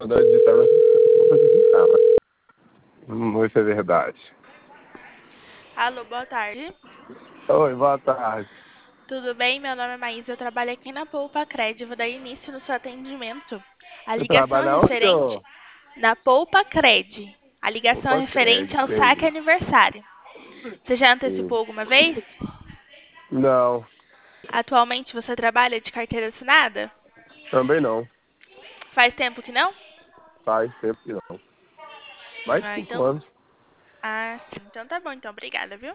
Quando eu editar, eu vou editar, mas não sei se é verdade. Alô, boa tarde. Oi, boa tarde. Tudo bem? Meu nome é Maísa, eu trabalho aqui na Poupa Cred. Vou dar início no seu atendimento. A Você ligação é trabalha onde, referente ô? na Poupa Cred. A ligação é Opa, referente ao saque entendi. aniversário. Você já Sim. antecipou alguma vez? Não, Atualmente você trabalha de carteira assinada? também não. Faz tempo que não? Faz tempo que não. Mais de Ah, 5 então. anos. Ah, sim. Então tá bom, então. Obrigada, viu?